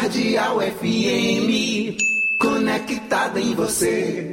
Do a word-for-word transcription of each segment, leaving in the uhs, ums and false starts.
Radial F M, conectada em você.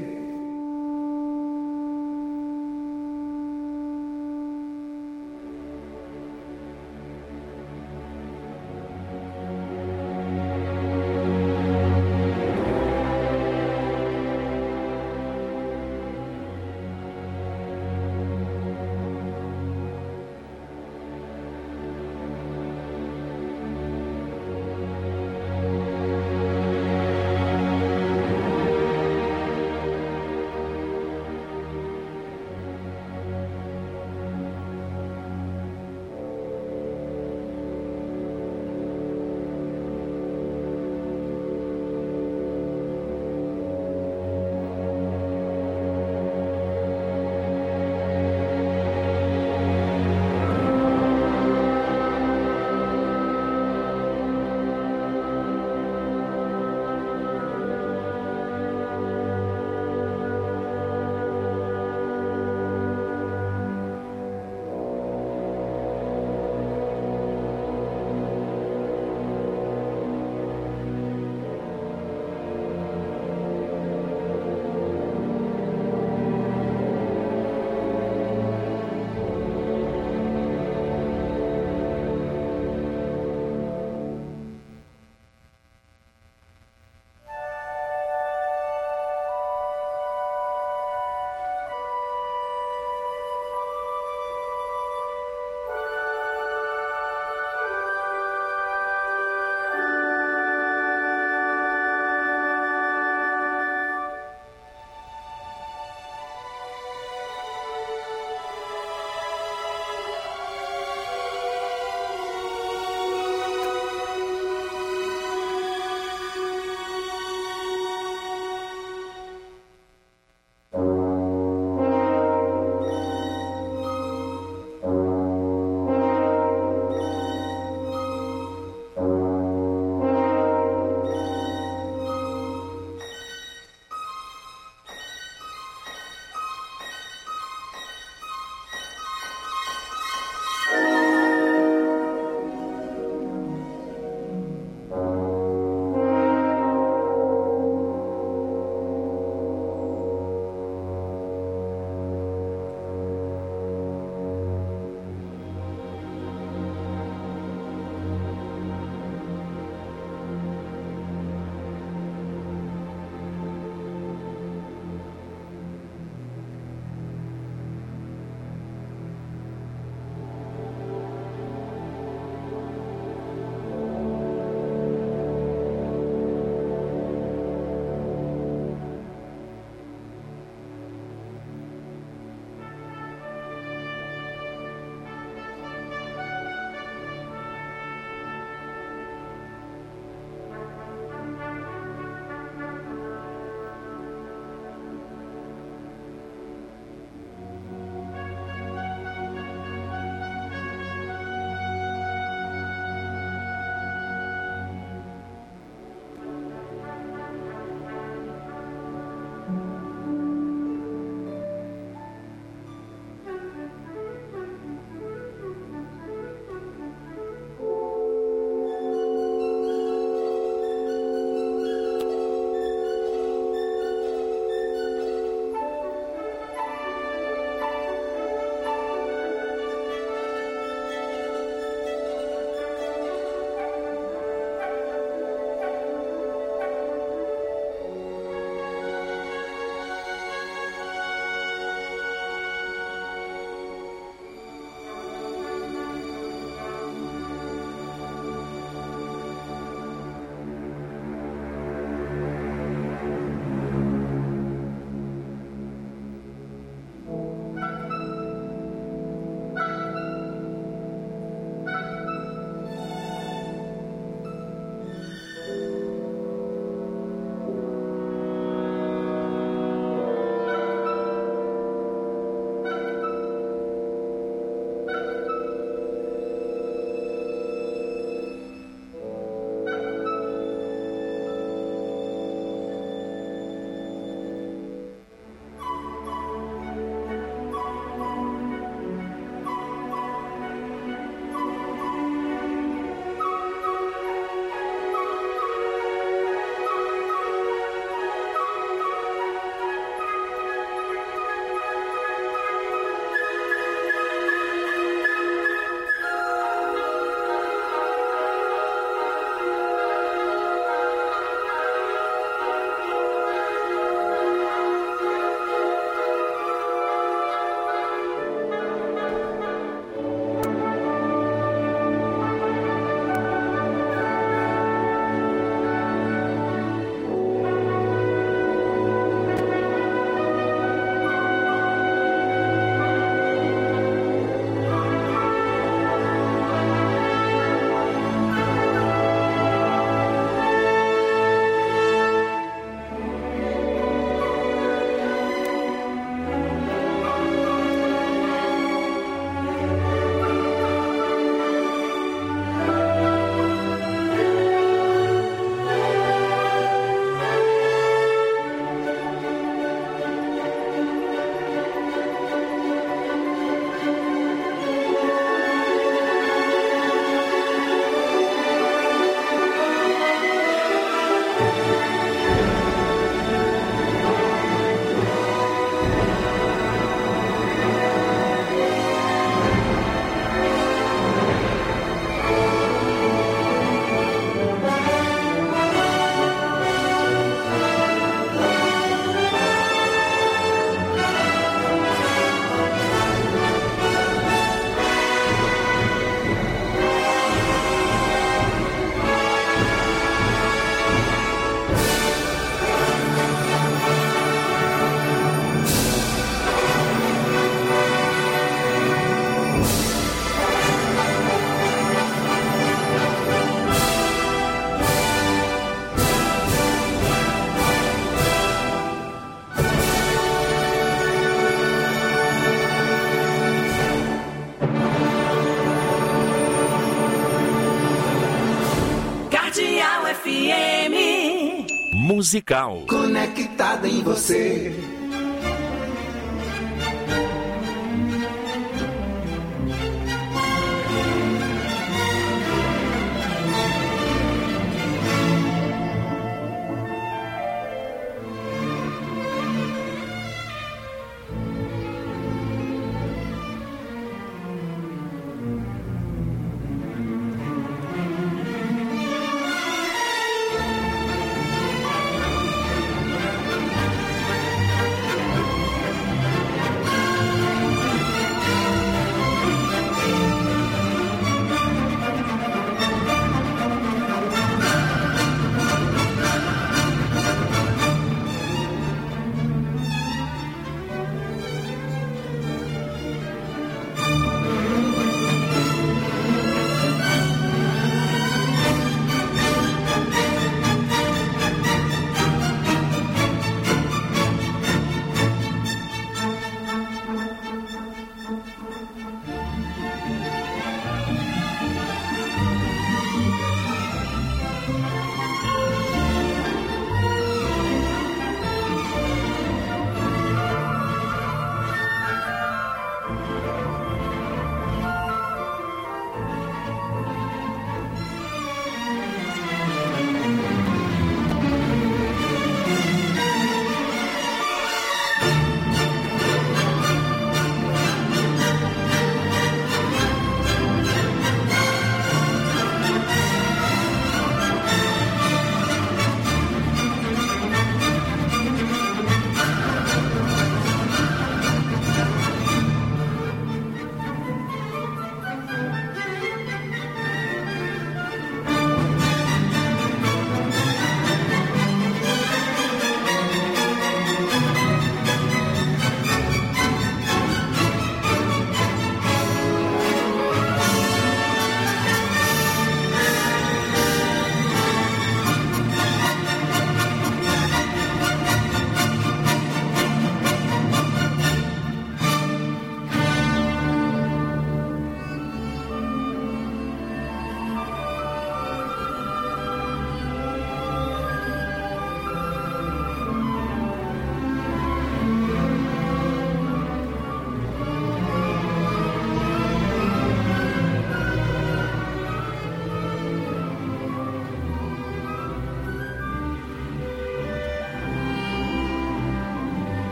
F M. Musical. Conectada em você.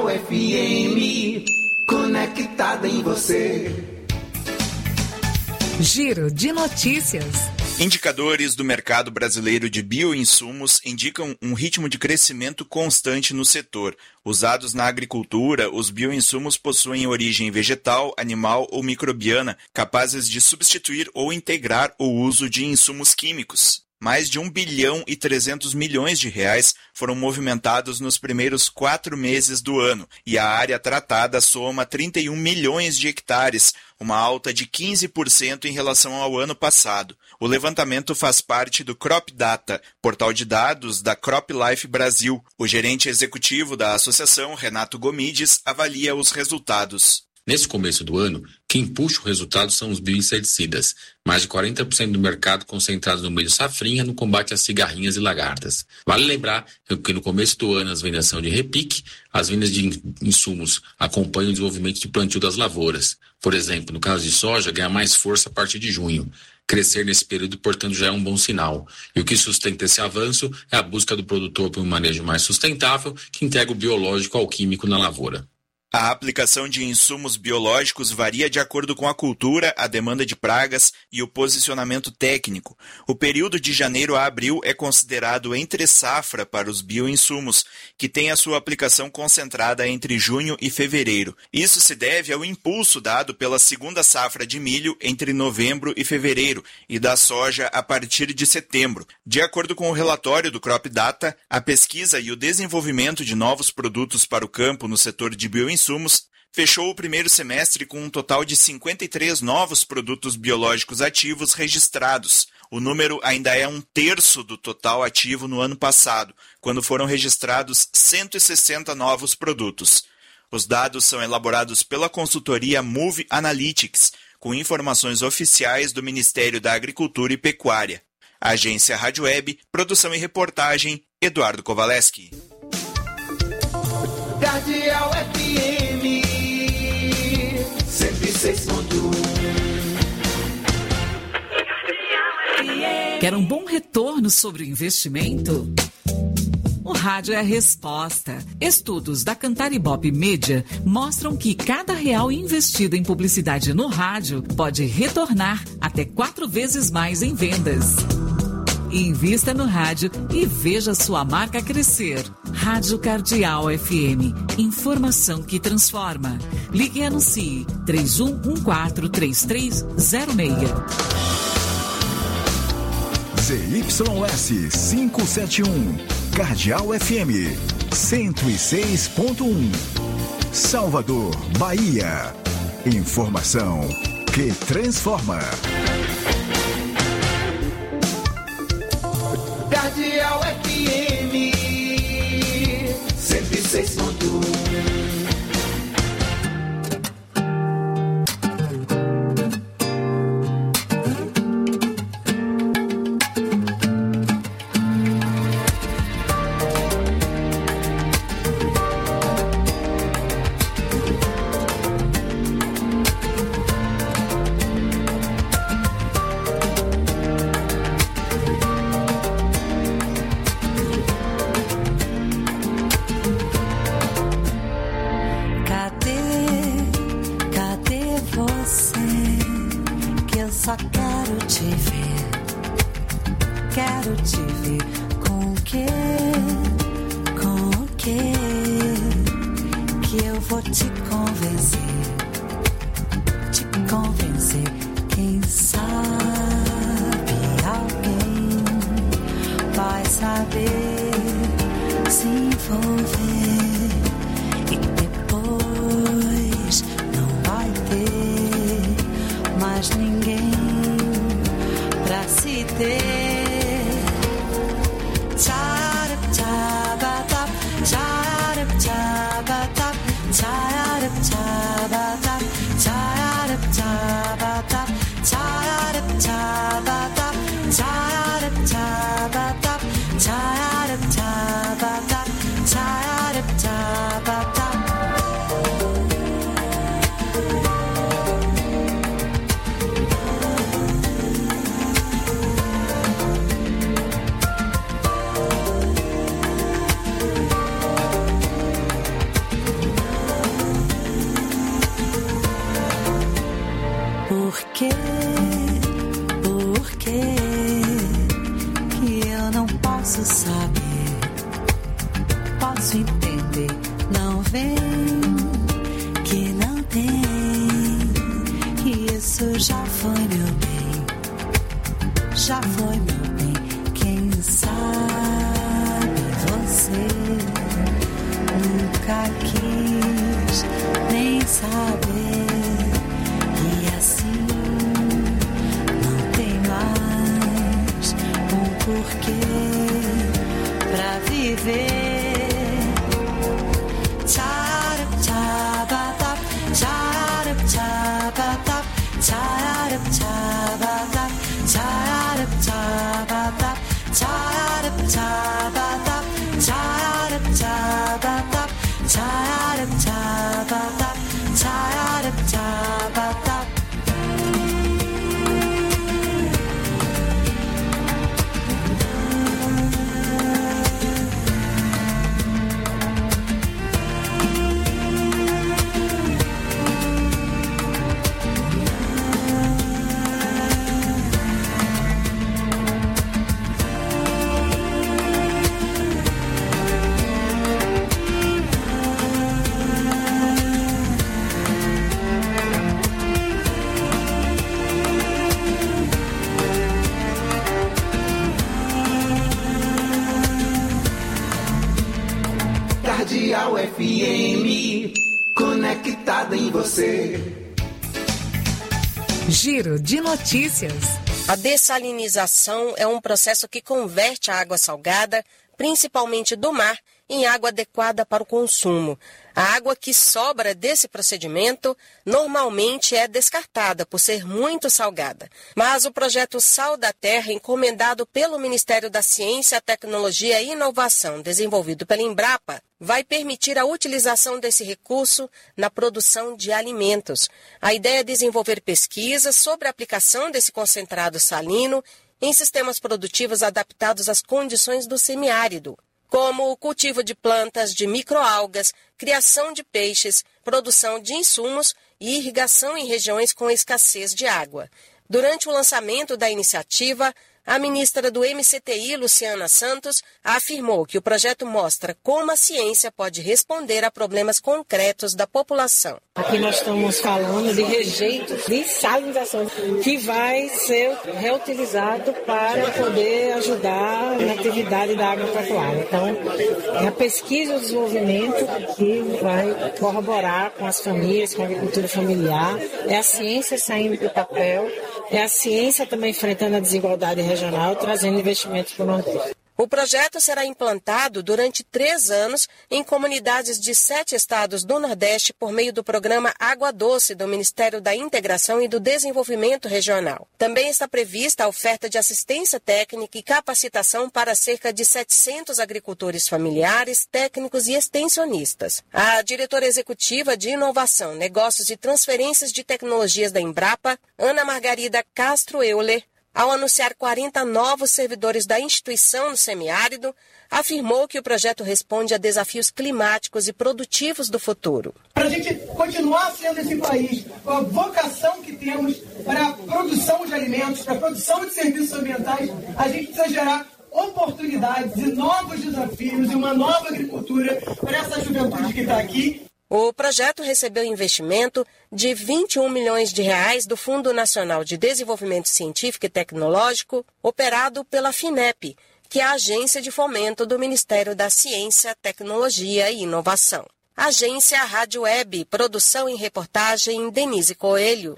Cardeal F M, conectada em você. Giro de notícias. Indicadores do mercado brasileiro de bioinsumos indicam um ritmo de crescimento constante no setor. Usados na agricultura, os bioinsumos possuem origem vegetal, animal ou microbiana, capazes de substituir ou integrar o uso de insumos químicos. Mais de um bilhão e trezentos milhões de reais foram movimentados nos primeiros quatro meses do ano, e a área tratada soma trinta e um milhões de hectares, uma alta de quinze por cento em relação ao ano passado. O levantamento faz parte do Crop Data, portal de dados da CropLife Brasil. O gerente executivo da associação, Renato Gomides, avalia os resultados. Nesse começo do ano, quem puxa o resultado são os bioinseticidas, mais de quarenta por cento do mercado concentrado no meio safrinha no combate às cigarrinhas e lagartas. Vale lembrar que no começo do ano as vendas são de repique, as vendas de insumos acompanham o desenvolvimento de plantio das lavouras. Por exemplo, no caso de soja, ganha mais força a partir de junho. Crescer nesse período, portanto, já é um bom sinal. E o que sustenta esse avanço é a busca do produtor por um manejo mais sustentável que integra o biológico ao químico na lavoura. A aplicação de insumos biológicos varia de acordo com a cultura, a demanda de pragas e o posicionamento técnico. O período de janeiro a abril é considerado entre safra para os bioinsumos, que tem a sua aplicação concentrada entre junho e fevereiro. Isso se deve ao impulso dado pela segunda safra de milho entre novembro e fevereiro e da soja a partir de setembro. De acordo com o relatório do Crop Data, a pesquisa e o desenvolvimento de novos produtos para o campo no setor de bioinsumos Insumos, fechou o primeiro semestre com um total de cinquenta e três novos produtos biológicos ativos registrados. O número ainda é um terço do total ativo no ano passado, quando foram registrados cento e sessenta novos produtos. Os dados são elaborados pela consultoria Move Analytics, com informações oficiais do Ministério da Agricultura e Pecuária. Agência Rádio Web, produção e reportagem, Eduardo Kowaleski. Cardeal F M cento e seis ponto um. Quer um bom retorno sobre o investimento? O rádio é a resposta. Estudos da Cantar Ibope Media mostram que cada real investido em publicidade no rádio pode retornar até quatro vezes mais em vendas. Invista no rádio e veja sua marca crescer. Rádio Cardeal F M. Informação que transforma. Ligue e anuncie três um um quatro três três zero seis. Z Y S quinhentos e setenta e um. Cardeal F M. cento e seis ponto um. Salvador, Bahia. Informação que transforma. Cardeal F M cento e seis ponto um. quê? Por quê? Que eu não posso saber. Posso entender, não vem, que não tem. Que isso já foi meu bem. Já foi meu bem. Quem sabe você nunca quis nem saber. E assim não tem mais um porquê pra viver. Tcharap tchabatap, tcharap tchabatap, tcharap tchabatap, tcharap tchabatap, tcharap tchabatap, tcharap tchabatap, tcharap tchabatap, tcharap tchabatap. Cardeal F M, conectada em você. Giro de notícias. A dessalinização é um processo que converte a água salgada, principalmente do mar, em água adequada para o consumo. A água que sobra desse procedimento normalmente é descartada por ser muito salgada. Mas o projeto Sal da Terra, encomendado pelo Ministério da Ciência, Tecnologia e Inovação, desenvolvido pela Embrapa, vai permitir a utilização desse recurso na produção de alimentos. A ideia é desenvolver pesquisas sobre a aplicação desse concentrado salino em sistemas produtivos adaptados às condições do semiárido, como o cultivo de plantas de microalgas, criação de peixes, produção de insumos e irrigação em regiões com escassez de água. Durante o lançamento da iniciativa, a ministra do M C T I, Luciana Santos, afirmou que o projeto mostra como a ciência pode responder a problemas concretos da população. Aqui nós estamos falando de rejeito de salinização, que vai ser reutilizado para poder ajudar na atividade da agropecuária. Então, é a pesquisa e o desenvolvimento que vai corroborar com as famílias, com a agricultura familiar, é a ciência saindo do papel, é a ciência também enfrentando a desigualdade regional, trazendo investimentos para o Nordeste. O projeto será implantado durante três anos em comunidades de sete estados do Nordeste por meio do programa Água Doce do Ministério da Integração e do Desenvolvimento Regional. Também está prevista a oferta de assistência técnica e capacitação para cerca de setecentos agricultores familiares, técnicos e extensionistas. A diretora executiva de Inovação, Negócios e Transferências de Tecnologias da Embrapa, Ana Margarida Castro Euler, ao anunciar quarenta novos servidores da instituição no semiárido, afirmou que o projeto responde a desafios climáticos e produtivos do futuro. Para a gente continuar sendo esse país, com a vocação que temos para a produção de alimentos, para a produção de serviços ambientais, a gente precisa gerar oportunidades e novos desafios e uma nova agricultura para essa juventude que está aqui. O projeto recebeu investimento de vinte e um milhões de reais do Fundo Nacional de Desenvolvimento Científico e Tecnológico, operado pela FINEP, que é a agência de fomento do Ministério da Ciência, Tecnologia e Inovação. Agência Rádio Web, produção e reportagem Denise Coelho.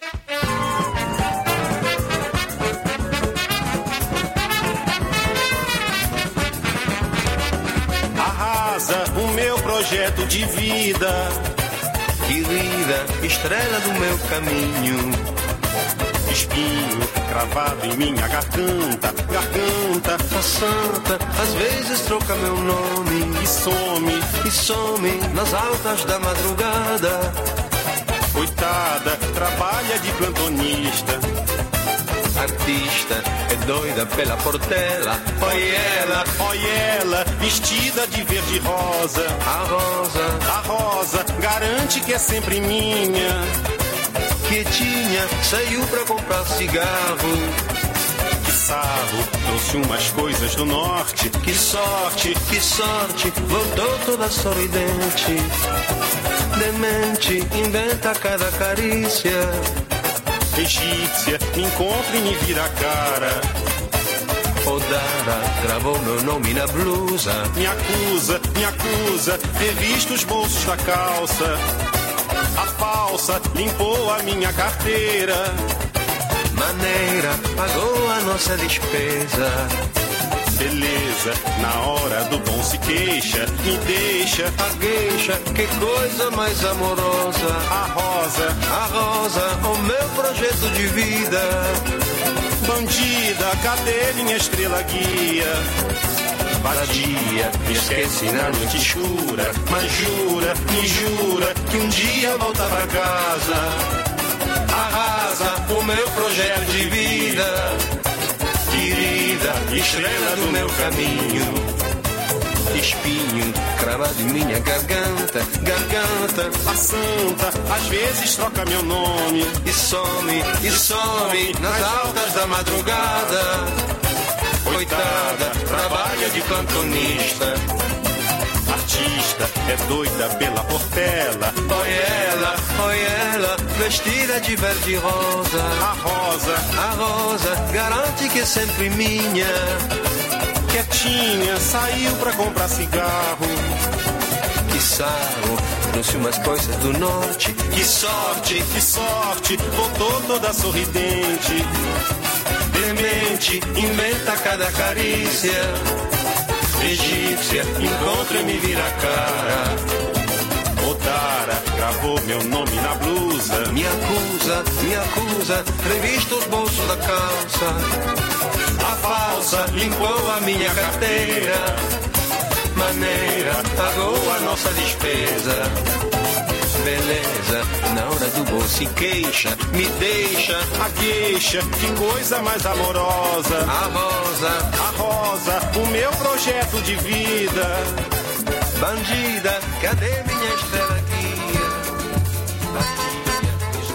Arrasa o meu projeto de vida, querida estrela do meu caminho. Espinho cravado em minha garganta, garganta, a santa, às vezes troca meu nome e some, e some nas altas da madrugada. Coitada, trabalha de plantonista, artista, é doida pela portela. Olha ela, olha ela, vestida de verde rosa. A rosa, a rosa, garante que é sempre minha. quietinha, saiu pra comprar cigarro. Que sarro, trouxe umas coisas do norte. Que sorte, que sorte, voltou toda sorridente. Demente, inventa cada carícia. Egípcia, encontra e me vira a cara. Odara, gravou meu nome na blusa. Me acusa, me acusa, revista os bolsos da calça. A falsa limpou a minha carteira. Maneira, pagou a nossa despesa. Beleza, na hora do bom se queixa. Me deixa, a queixa, que coisa mais amorosa. A rosa, a rosa, o meu projeto de vida. Bandida, cadê minha estrela guia? Vadia, me esquece na noite escura. Mas jura, me jura, que um dia volta pra casa. Arrasa o meu projeto de vida. Querida, estrela do meu caminho. Espinho cravado em minha garganta. Garganta, a santa, às vezes troca meu nome. E some, e some, nas altas da madrugada. Coitada, trabalha de plantonista. Artista, é doida pela portela. Olha ela, olha ela, vestida de verde e rosa. A rosa, a rosa, garante que é sempre minha. Quietinha, saiu pra comprar cigarro. Que sarro, trouxe umas coisas do norte. Que sorte, que sorte, voltou toda sorridente. Demente, inventa cada carícia. Egípcia, encontra e me vira a cara. Odara, gravou meu nome na blusa. Me acusa, me acusa, revista os bolsos da calça. A falsa limpou a minha carteira. Maneira, pagou a nossa despesa. Beleza, na hora do bom se queixa. Me deixa, a queixa, que coisa mais amorosa. A rosa, a rosa, o meu projeto de vida. Bandida, cadê minha estrela guia? Bandida,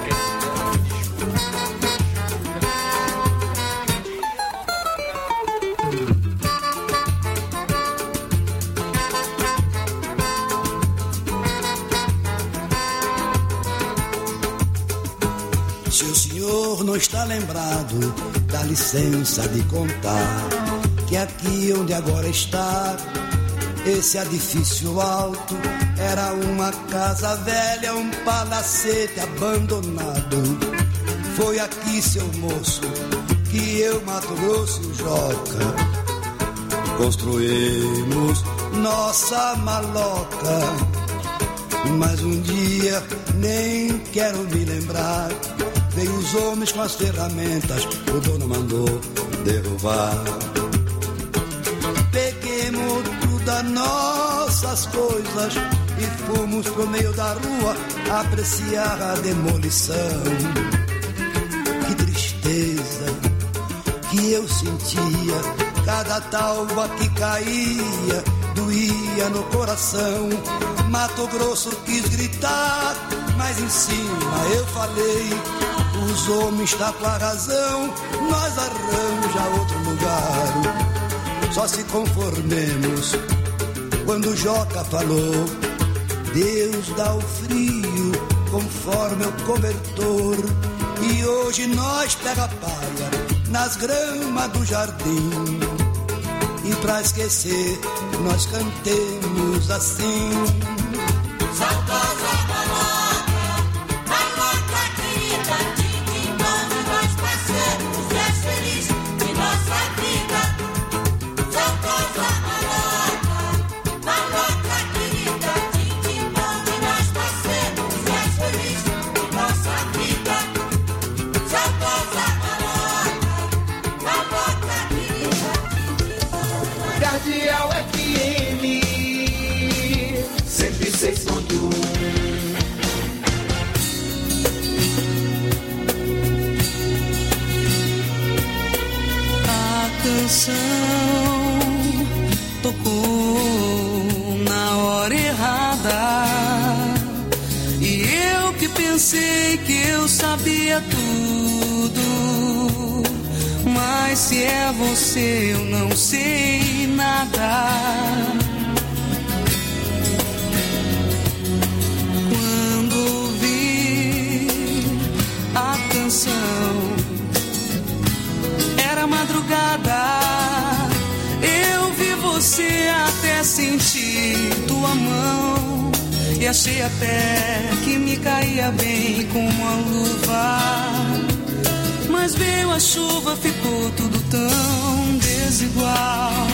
se o senhor não está lembrado, dá licença de contar que aqui onde agora está, esse edifício alto era uma casa velha, um palacete abandonado. Foi aqui, seu moço, que eu, Mato Grosso e o Joca construímos nossa maloca. Mas um dia, nem quero me lembrar, veio os homens com as ferramentas, o dono mandou derrubar. Peguemos das nossas coisas e fomos pro meio da rua apreciar a demolição. Que tristeza que eu sentia, cada talva que caía doía no coração. Mato Grosso quis gritar, mas em cima eu falei: os homens estão com a razão, nós arranja outro lugar. Só se conformemos quando o Joca falou: Deus dá o frio conforme o cobertor. E hoje nós pega a palha nas gramas do jardim. E pra esquecer nós cantemos assim: saudosa maloca, maloca grita, de nome nós parceiros, e é feliz de nossa vida. Saudosa maloca, maloca grita, de nome nós parceiros, e é feliz de nossa vida. Saudosa maloca, maloca grita. Cardeal F M cento e seis ponto um. A canção tocou na hora errada, e eu que pensei que eu sabia sabia tudo, mas se é você eu não sei nada. Quando ouvi a canção, era madrugada, eu vi você até sentir tua mão, e achei até que me caía bem como uma luva. Mas veio a chuva, ficou tudo tão desigual.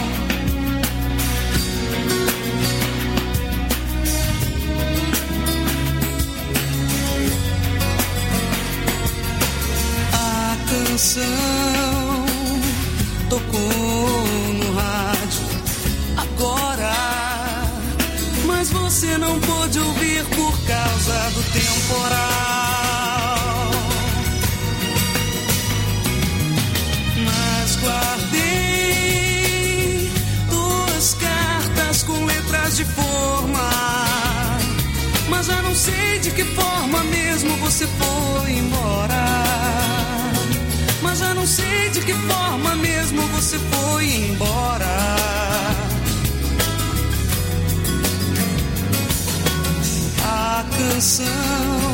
A canção tocou no rádio agora, mas você não pôde ouvir por causa do temporal. Mas guardei duas cartas com letras de forma, mas já não sei de que forma mesmo você foi embora. Mas já não sei de que forma mesmo você foi embora. A canção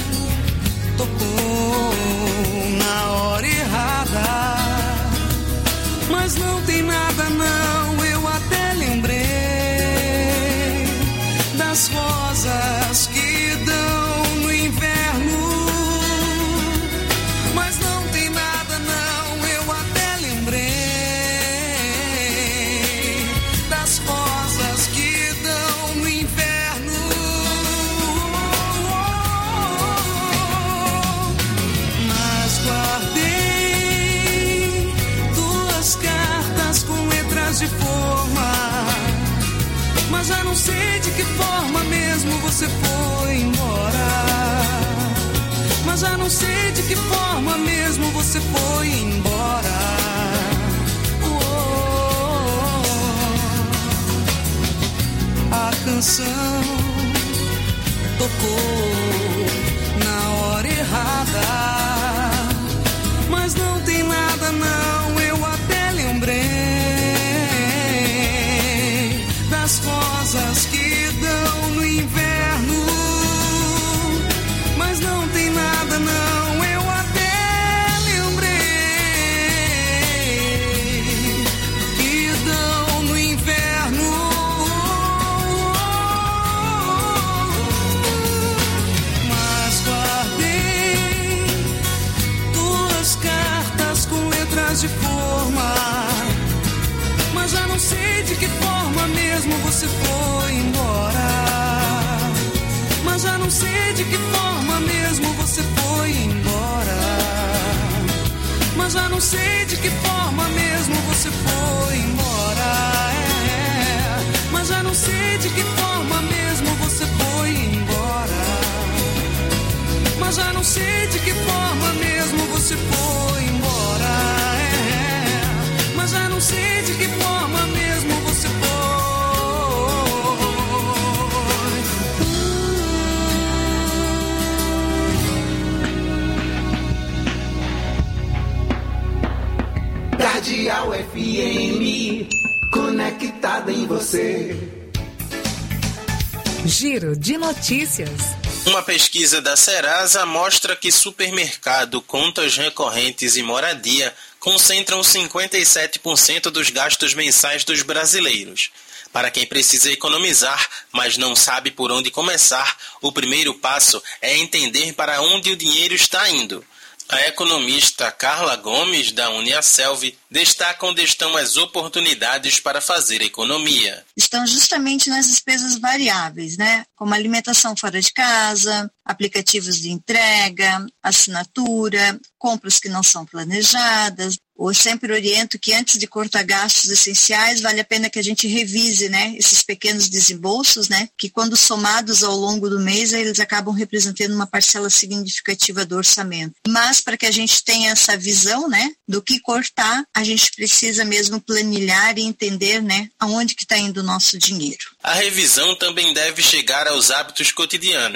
tocou na hora errada, mas não tem nada não, eu até lembrei das rosas que dão no inverno. Mas não tem nada não, eu até lembrei das rosas que dão no inverno. Mas guardei duas cartas com letras de forma, mas já não sei de que forma mesmo você foi embora. Mas já não sei de que forma mesmo você foi embora. Oh, a canção tocou na hora errada, mas não tem nada não, eu até lembrei das rosas que dão no inverno. Mas não tem nada não, eu até lembrei que dão no inverno. Mas guardei duas cartas com letras de forma, mas já não sei de que forma mesmo você foi embora. Mas já não sei de que forma mesmo você foi embora. Mas já não sei de que forma mesmo você foi embora. É. Mas já não sei de que forma mesmo você foi embora. Mas já não sei de que forma mesmo você foi embora. É. Mas já não sei de que forma mesmo você foi. Cardeal F M, conectada em você. Giro de notícias. Uma pesquisa da Serasa mostra que supermercado, contas recorrentes e moradia concentram cinquenta e sete por cento dos gastos mensais dos brasileiros. Para quem precisa economizar, mas não sabe por onde começar, o primeiro passo é entender para onde o dinheiro está indo. A economista Carla Gomes, da Uniaselv, destaca onde estão as oportunidades para fazer economia. Estão justamente nas despesas variáveis, né? Como alimentação fora de casa, aplicativos de entrega, assinatura, compras que não são planejadas. Eu sempre oriento que antes de cortar gastos essenciais, vale a pena que a gente revise, né, esses pequenos desembolsos, né, que quando somados ao longo do mês, eles acabam representando uma parcela significativa do orçamento. Mas para que a gente tenha essa visão, né, do que cortar, a gente precisa mesmo planilhar e entender, né, aonde que está indo o nosso dinheiro. A revisão também deve chegar aos hábitos cotidianos.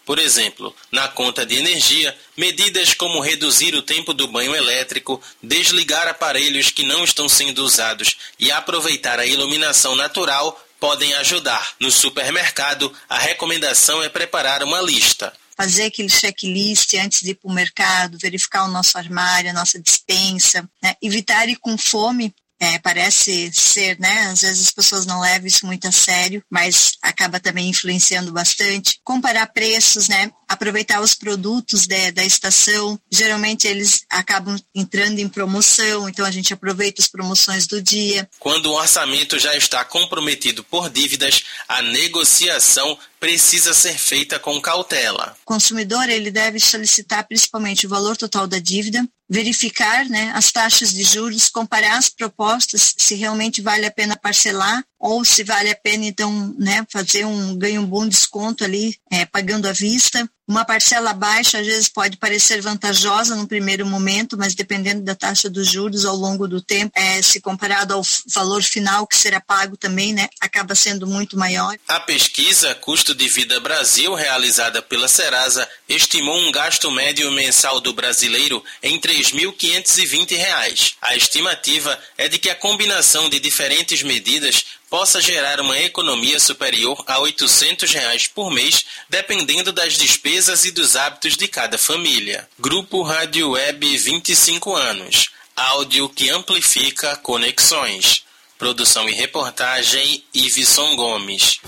Por exemplo, na conta de energia, medidas como reduzir o tempo do banho elétrico, desligar aparelhos que não estão sendo usados e aproveitar a iluminação natural podem ajudar. No supermercado, a recomendação é preparar uma lista. Fazer aquele checklist antes de ir para o mercado, verificar o nosso armário, a nossa despensa, né? Evitar ir com fome. É, parece ser, né? Às vezes as pessoas não levam isso muito a sério, mas acaba também influenciando bastante. Comparar preços, né? Aproveitar os produtos de, da estação. Geralmente eles acabam entrando em promoção, então a gente aproveita as promoções do dia. Quando o orçamento já está comprometido por dívidas, a negociação precisa ser feita com cautela. O consumidor ele deve solicitar principalmente o valor total da dívida, verificar, né, as taxas de juros, comparar as propostas, se realmente vale a pena parcelar ou se vale a pena, então, né, fazer um ganho um bom desconto ali, é, pagando à vista. Uma parcela baixa, às vezes, pode parecer vantajosa no primeiro momento, mas dependendo da taxa dos juros ao longo do tempo, é, se comparado ao valor final que será pago também, né, acaba sendo muito maior. A pesquisa Custo de Vida Brasil, realizada pela Serasa, estimou um gasto médio mensal do brasileiro em três mil quinhentos e vinte reais. A estimativa é de que a combinação de diferentes medidas possa gerar uma economia superior a oitocentos reais por mês, dependendo das despesas e dos hábitos de cada família. Grupo Rádio Web vinte e cinco anos. Áudio que amplifica conexões. Produção e reportagem Iveson Gomes.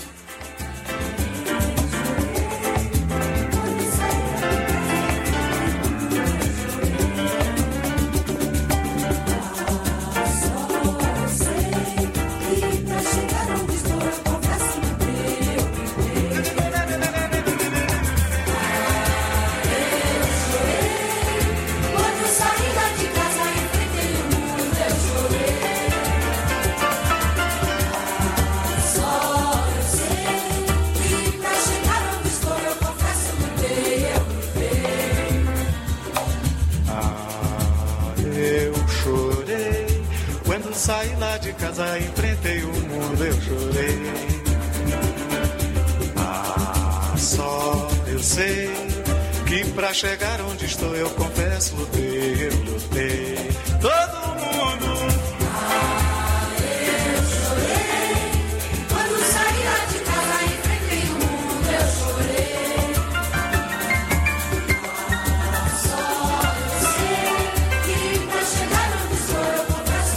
Saí lá de casa, enfrentei o mundo, eu chorei. Ah, só eu sei que pra chegar onde estou, eu confesso, lutei, eu lutei. Todo mundo. Ah, eu chorei. Quando saí lá de casa, enfrentei o mundo, eu chorei. Ah, só eu sei que pra chegar onde estou, eu confesso,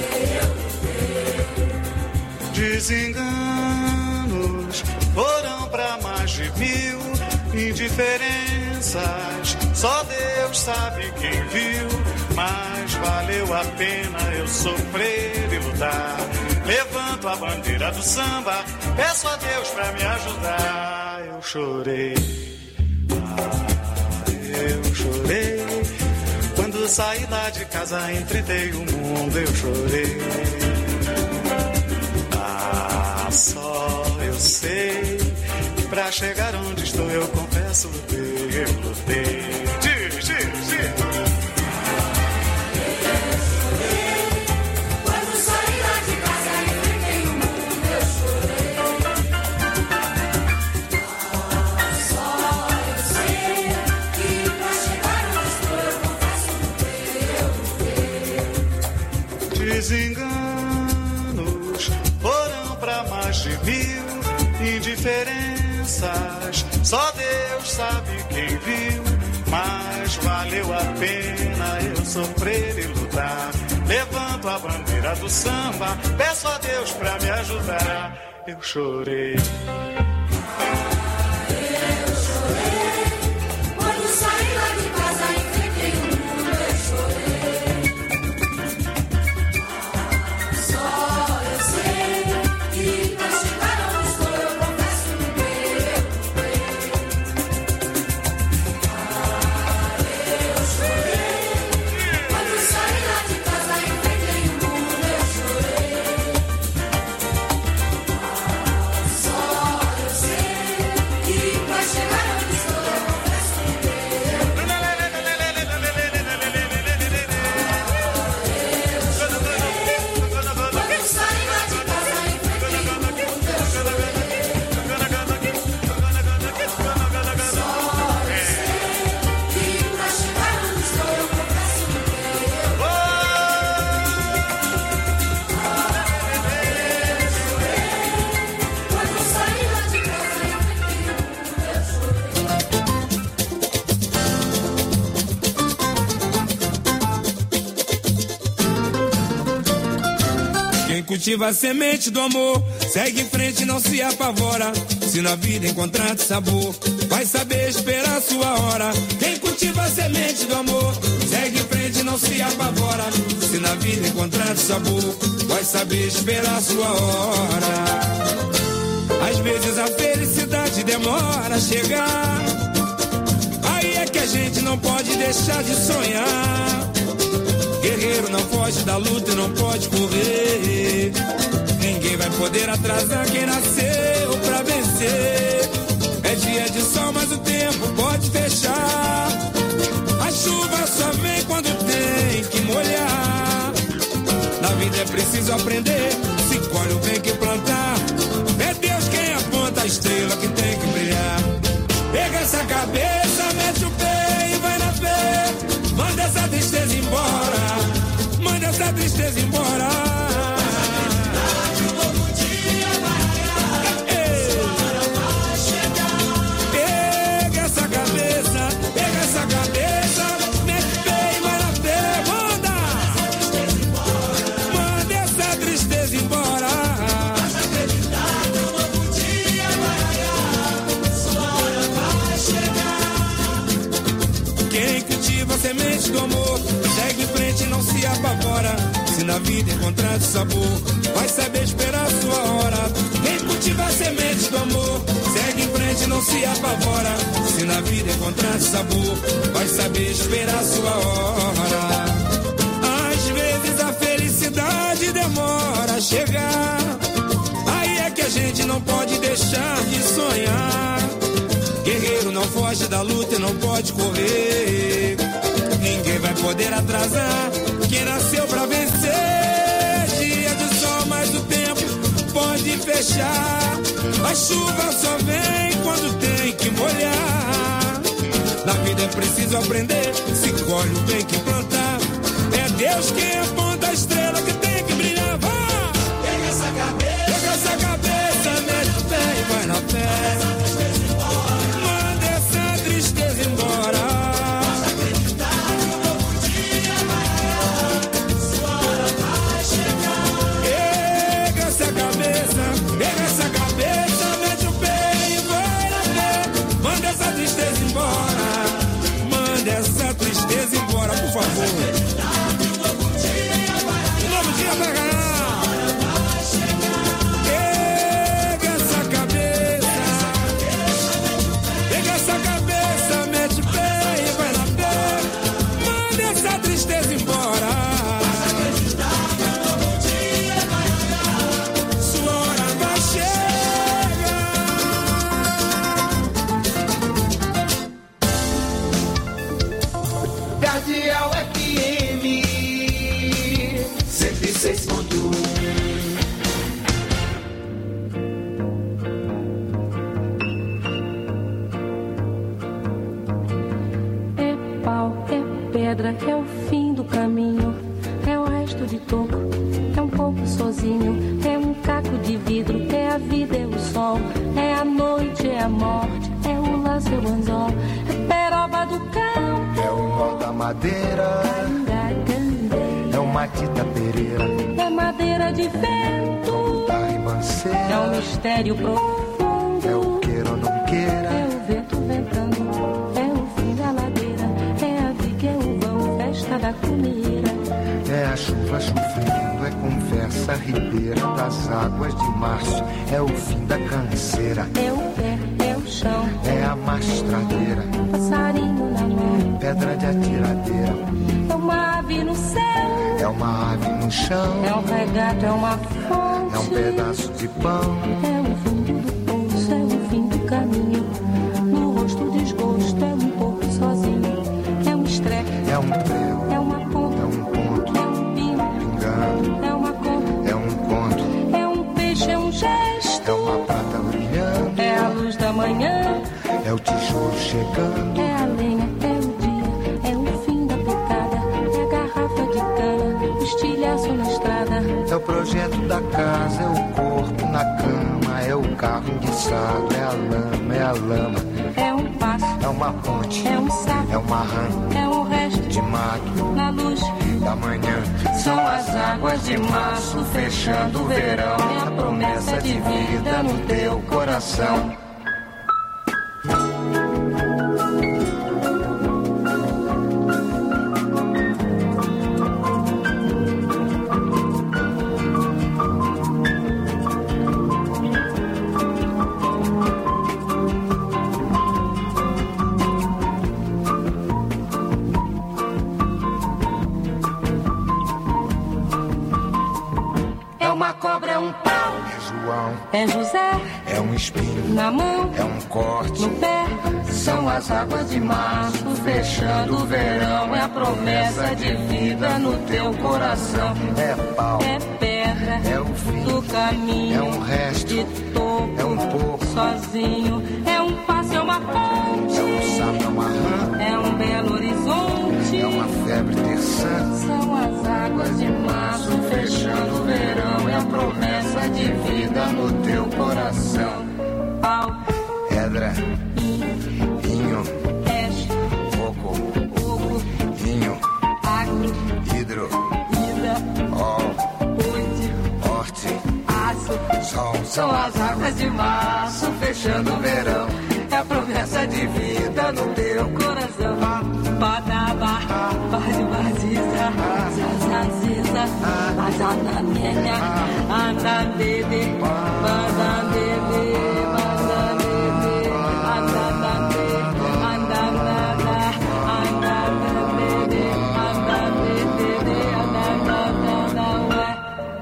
desenganos foram pra mais de mil indiferenças. Só Deus sabe quem viu, mas valeu a pena eu sofrer e lutar. Levanto a bandeira do samba, peço a Deus pra me ajudar. Eu chorei, ah, eu chorei. Quando saí lá de casa, enfrentei o mundo, eu chorei. Só eu sei que pra chegar onde estou, eu confesso, lutei, eu lutei. Diz, diz, diz. Eu chorei. Quando saí lá de casa, enfrentei o mundo, eu chorei. Ah, só eu sei que pra chegar onde estou, eu confesso, lutei, eu lutei. Desenganos foram pra mais de mil indiferenças. Só Deus sabe quem viu, mas valeu a pena eu sofrer e lutar. Levanto a bandeira do samba, peço a Deus pra me ajudar. Eu chorei. Eu chorei. Quando saí lá de casa, enfrentei o mundo, eu chorei. Só eu sei que pra chegar onde estou, eu confesso, lutei, eu lutei. Ah, eu chorei. Quando saí lá de casa, enfrentei o mundo, eu chorei. Ah, só eu cultiva a semente do amor, segue em frente e não se apavora. Se na vida encontrar sabor, vai saber esperar a sua hora. Quem cultiva a semente do amor, segue em frente e não se apavora. Se na vida encontrar sabor, vai saber esperar a sua hora. Às vezes a felicidade demora a chegar, aí é que a gente não pode deixar de sonhar. Guerreiro não foge da luta e não pode correr. Ninguém vai poder atrasar quem nasceu pra vencer. É dia de sol, mas o tempo pode fechar. A chuva só vem quando tem que molhar. Na vida é preciso aprender, se colhe o bem que plantar. É Deus quem aponta a estrela que tem que brilhar. Pega essa cabeça, mete o pé e vai na fé. Manda essa tristeza embora, manda essa tristeza embora. Um novo dia vai raiar, sua hora vai chegar. Pega essa cabeça, pega essa cabeça, mete o pé e vai na fé. Manda, manda essa tristeza embora. Basta acreditar que um novo dia vai raiar, sua hora vai chegar. Quem cultiva a semente do amor, segue em frente e não se apavora. Se na vida encontrar sabor, vai saber esperar a sua hora. Quem cultiva a semente do amor, segue em frente e não se apavora. Se na vida encontrar sabor, vai saber esperar a sua hora. Às vezes a felicidade demora a chegar, aí é que a gente não pode deixar de sonhar. Guerreiro não foge da luta e não pode correr. Ninguém vai poder atrasar quem nasceu pra vencer. Dia de sol, mas o tempo pode fechar. A chuva só vem quando tem que molhar. Na vida é preciso aprender, se colhe o bem que plantar. É Deus quem aponta a estrela que tem que brilhar. Vá! Pega essa cabeça, pega essa cabeça, mete o pé e vai na fé. Manda essa tristeza embora. Por favor. Um novo dia vai ganhar. Pega essa cabeça, pega essa cabeça, mete o pé e vai na fé. Manda essa tristeza embora. Um novo dia vai ganhar. Sua hora vai chegar. Cardeal F M cento e seis ponto um. É pau, é pedra, é o fim do caminho. É o resto de toco, é um pouco sozinho. É um caco de vidro, é a vida, é o sol. É a noite, é a morte, é o laço, é o anzol. É peroba do campo, é o nó da madeira, é o matita pereira, é madeira de vento, é um mistério profundo, é o queira ou não queira, é o vento ventando, é o fim da ladeira, é a viga, é o vão, festa da comida, é a chuva chovendo, é conversa ribeira das águas de março, é o fim da canseira, é o pé, é o chão, é a mastradeira, passarinho na mão, pedra de atiradeira, é uma ave no céu, é uma ave no chão, é um regato, é uma fonte, é um pedaço de pão, é o fundo do poço, é o fim do caminho, no rosto desgosto, é um pouco sozinho, é um estrepe, é um prego, é uma ponta, é um ponto, é um pingo, pingando, é uma conta, é um conto, é um peixe, é um gesto, é uma prata brilhando, é a luz da manhã, é o tijolo chegando, é a lenha, é o dia, é o fim da picada, é a garrafa de cana, o estilhaço na estrada, é o projeto da casa, é o corpo na cama, é o carro enguiçado, é a lama, é a lama, é um passo, é uma ponte, é um sapo, é uma rã, é um resto de mato, na luz da manhã, são as águas de março, fechando o verão, é a promessa de vida no teu coração. É José, é um espinho na mão, é um corte no pé. São as águas de março, fechando o verão, é a promessa de vida no teu coração. É pau, é pedra, é o fim do caminho, é um resto, de topo, é um pouco, sozinho, é um passo, é uma ponte, é um sapo, é uma rã, é um belo horizonte, é uma febre terçã. São as águas de março, fechando o verão, é a promessa de vida no teu coração. Pau, pedra, inho, Ege, coco, oco, vinho, agro, hidro, ida, ol, oite, horte, aço, sol. São as águas de março, fechando o verão, é a promessa de vida no teu coração. Badaba, Badibaziza, Zazaziza, Bazanamenya, Andandede, Bandandede, Bandandede, Andandande, Andandada, Andandede, Andandede, Andandada, ué.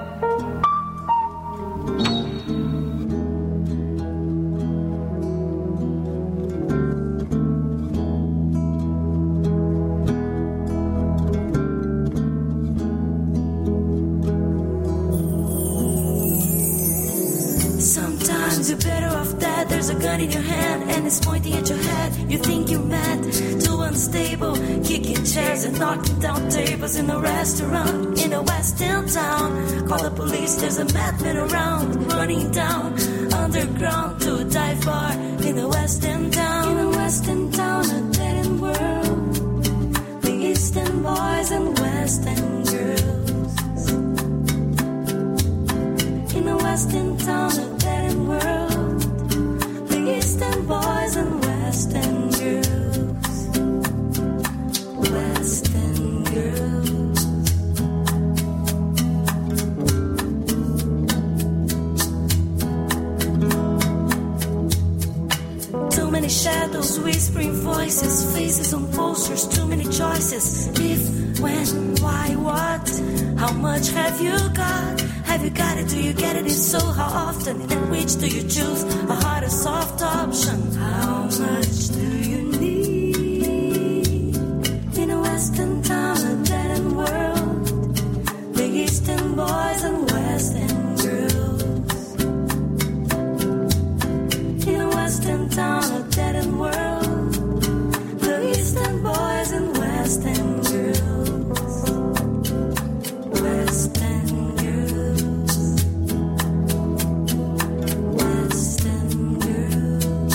You're better off dead. There's a gun in your hand and it's pointing at your head. You think you're mad, too unstable, kicking chairs and knocking down tables in a restaurant in a western town. Call the police, there's a madman around, running down underground to a dive bar in a western town. In a western town, a dead end world. The eastern boys and western girls. In a western town, a dead end world. The eastern boys and western girls. Western girls. Too many shadows, whispering voices, faces on posters, too many choices. If, when, why, what? How much have you got? Have you got it? Do you get it? If so, how often? And which do you choose? A hard or soft option? How much do you need? In a western town, a dead end world. The eastern boys and western girls. In a western town, a dead end world. The eastern boys and western girls. Western girls. Western girls.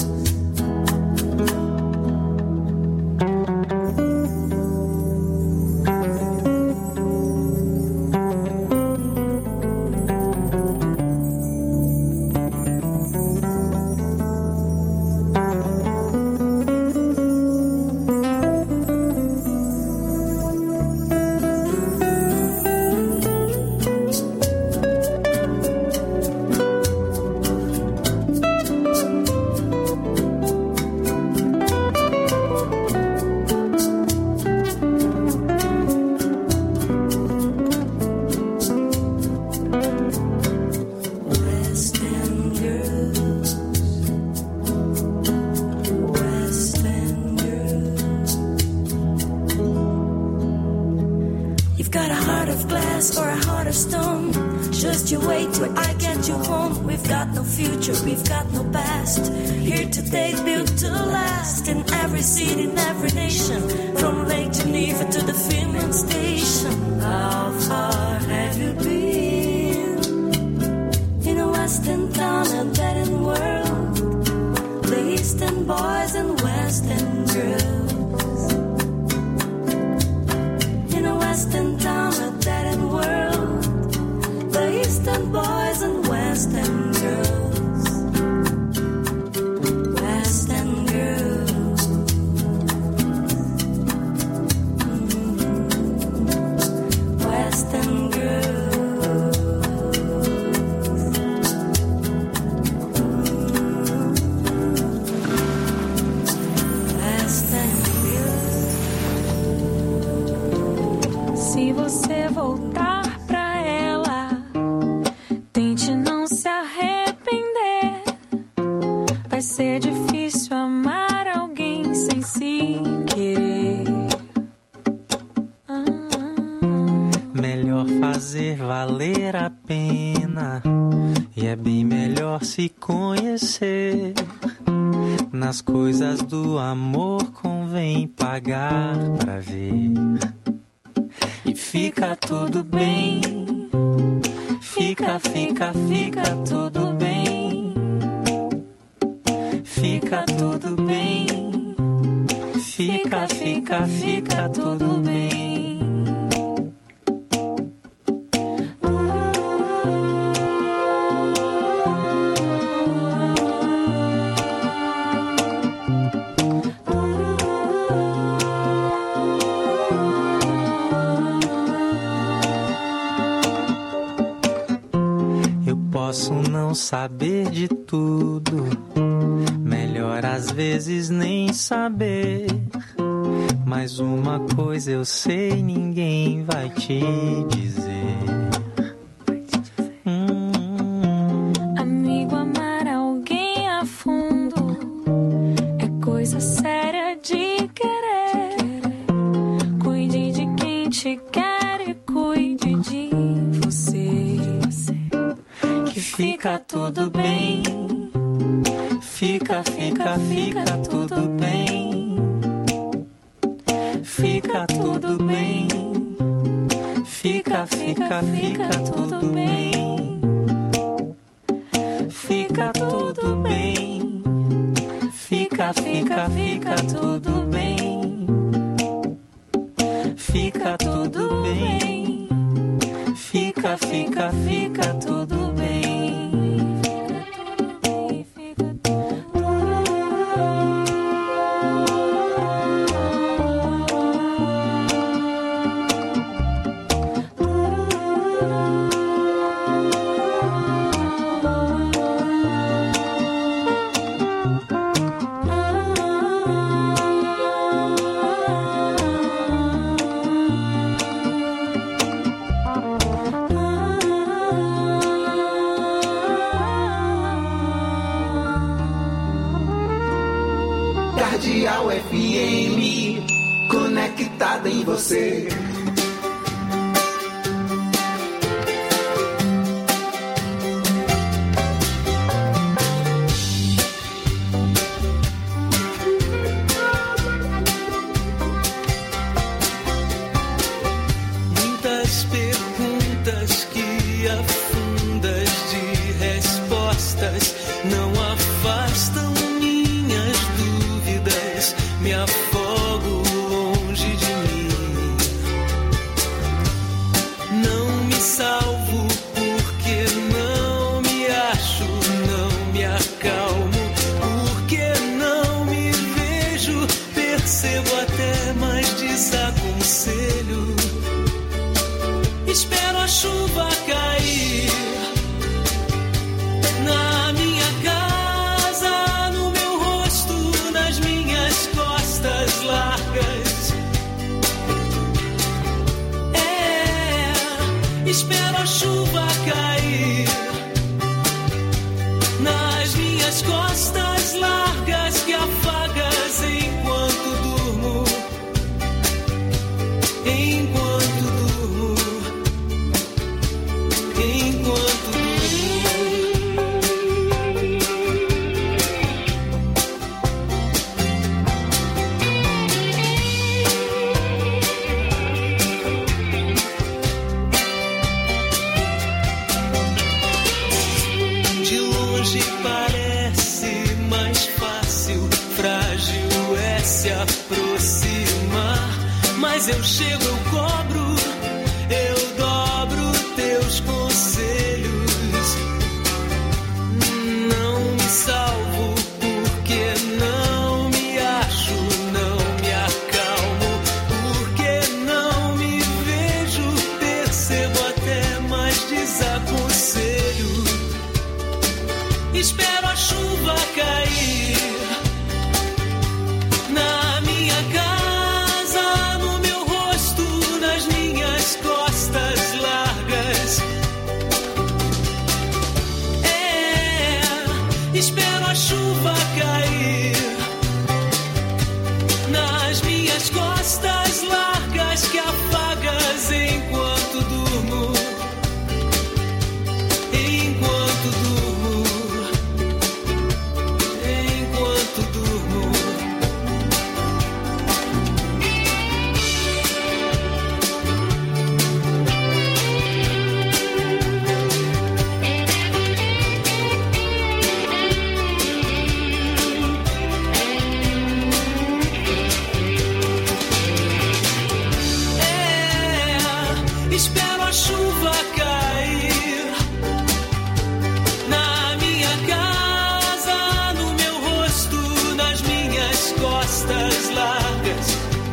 Western girls. Western girls. You've got a heart of glass or a heart of stone. Just you wait till I get you home. We've got no future, we've got no past. Here today, built to last. In every city, in every nation. From Lake Geneva to the Finland station. How far have you been? In a western town, a dead end world. The eastern boys and western girls. In a western town, a dead end world. fazer valer a pena. E é bem melhor se conhecer. Nas coisas do amor convém pagar pra ver. E fica tudo bem. Fica, fica, fica tudo bem. Fica tudo bem. Fica, fica, fica tudo bem. Posso não saber de tudo, melhor às vezes nem saber. Mas uma coisa eu sei, ninguém vai te dizer. Hum. Amigo, amar alguém a fundo é coisa séria de querer. Cuide de quem te quer e cuide de você. Fica tudo bem. Fica, fica, fica tudo bem. Fica tudo bem. Fica, fica, fica tudo bem. Fica tudo bem. Fica, fica, fica tudo bem. Fica tudo bem. Fica, fica, fica tudo bem. Cardeal F M, conectada em você. Muitas perguntas que afundas de respostas não afastam minhas dúvidas, me afogo longe de mim. Não me salvo porque não me acho, não me acalmo, porque não me vejo, percebo até, mas desaconselho. Espero a chuva cair na minha casa, no meu rosto, nas minhas costas largas. É, espero a chuva cair nas minhas costas largas que afagas enquanto durmo, enquanto durmo, enquanto durmo. De longe parece mais fácil, frágil é se aproximar, mas eu chego, eu cobro, eu dobro teus conselhos. Não me salvo porque não me acho, não me acalmo, porque não me vejo, percebo até, mas desaconselho. Espero a chuva cair na minha casa, no meu rosto, chuva cair na minha casa, no meu rosto, nas minhas costas largas.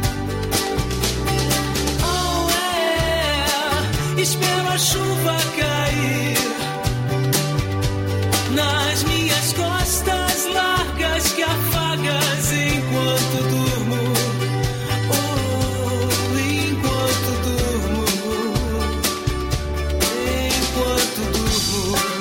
Oh, é, espero a chuva cair nas minhas costas largas que afagas enquanto durmo. Oh, enquanto durmo, enquanto durmo.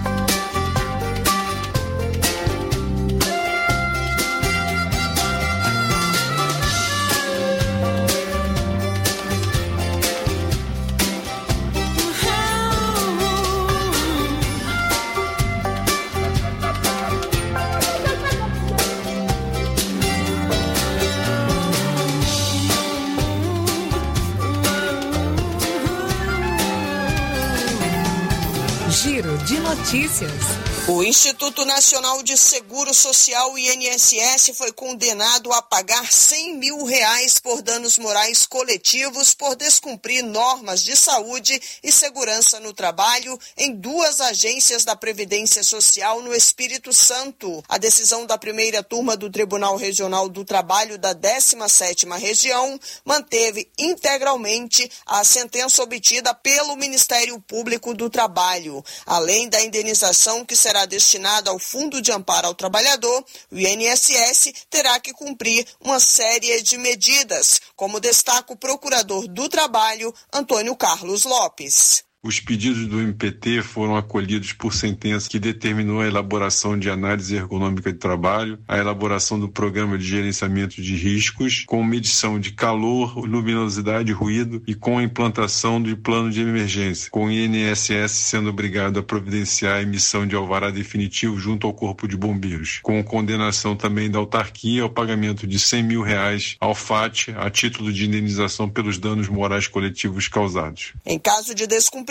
Giro de notícias. O Instituto Nacional de Seguro Social, I N S S, foi condenado a pagar cem mil reais por danos morais coletivos por descumprir normas de saúde e segurança no trabalho em duas agências da Previdência Social no Espírito Santo. A decisão da primeira turma do Tribunal Regional do Trabalho da décima sétima Região manteve integralmente a sentença obtida pelo Ministério Público do Trabalho. Além da indenização que será destinada ao Fundo de Amparo ao Trabalhador, o I N S S terá que cumprir uma série de medidas, como destaca o Procurador do Trabalho, Antônio Carlos Lopes. Os pedidos do M P T foram acolhidos por sentença que determinou a elaboração de análise ergonômica de trabalho, a elaboração do programa de gerenciamento de riscos, com medição de calor, luminosidade e ruído e com a implantação do plano de emergência, com o I N S S sendo obrigado a providenciar a emissão de alvará definitivo junto ao Corpo de Bombeiros, com condenação também da autarquia ao pagamento de cem mil reais ao F A T a título de indenização pelos danos morais coletivos causados. Em caso de descumprimento